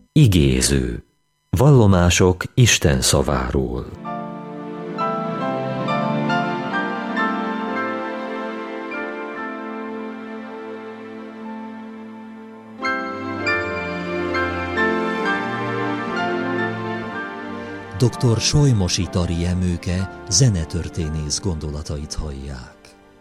Igéző. Vallomások Isten szaváról. Dr. Solymosi Tari Emőke zenetörténész gondolatait hallják.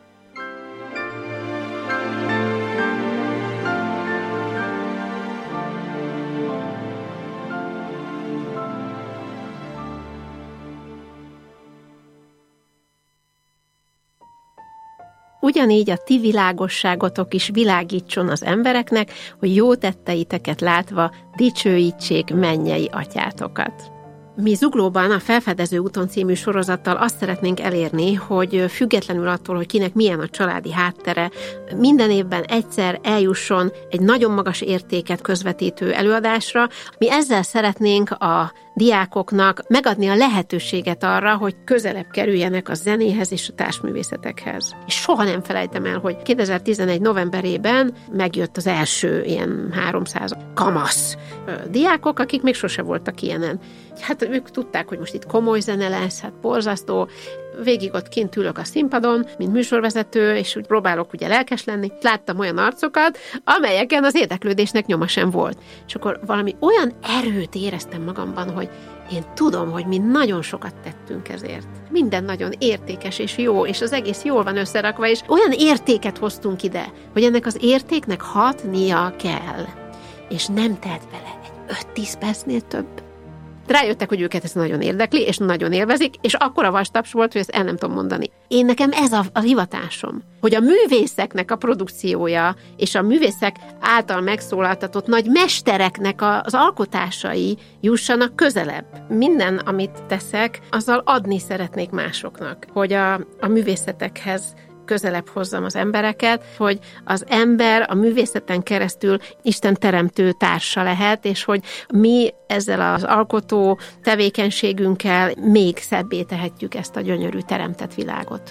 Ugyanígy a ti világosságotok is világítson az embereknek, hogy jó tetteiteket látva dicsőítsék mennyei atyátokat. Mi Zuglóban a Felfedező úton című sorozattal azt szeretnénk elérni, hogy függetlenül attól, hogy kinek milyen a családi háttere, minden évben egyszer eljusson egy nagyon magas értéket közvetítő előadásra. Mi ezzel szeretnénk a diákoknak megadni a lehetőséget arra, hogy közelebb kerüljenek a zenéhez és a társművészetekhez. És soha nem felejtem el, hogy 2011 novemberében megjött az első ilyen 300 kamasz diákok, akik még sose voltak ilyenen. Hát ők tudták, hogy most itt komoly zene lesz, hát borzasztó. Végig ott kint ülök a színpadon, mint műsorvezető, és úgy próbálok ugye lelkes lenni. Láttam olyan arcokat, amelyeken az érdeklődésnek nyoma sem volt. És akkor valami olyan erőt éreztem magamban, hogy én tudom, hogy mi nagyon sokat tettünk ezért. Minden nagyon értékes és jó, és az egész jól van összerakva, és olyan értéket hoztunk ide, hogy ennek az értéknek hatnia kell. És nem telt bele egy 5-10 percnél több. Rájöttek, hogy őket ez nagyon érdekli, és nagyon élvezik, és akkora vastaps volt, hogy ezt el nem tudom mondani. Én nekem ez a hivatásom, hogy a művészeknek a produkciója, és a művészek által megszólaltatott nagy mestereknek az alkotásai jussanak közelebb. Minden, amit teszek, azzal adni szeretnék másoknak, hogy a művészetekhez közelebb hozzam az embereket, hogy az ember a művészeten keresztül Isten teremtő társa lehet, és hogy mi ezzel az alkotó tevékenységünkkel még szebbé tehetjük ezt a gyönyörű teremtett világot.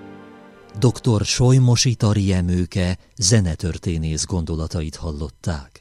Dr. Solymosi Tari Emőke zenetörténész gondolatait hallották.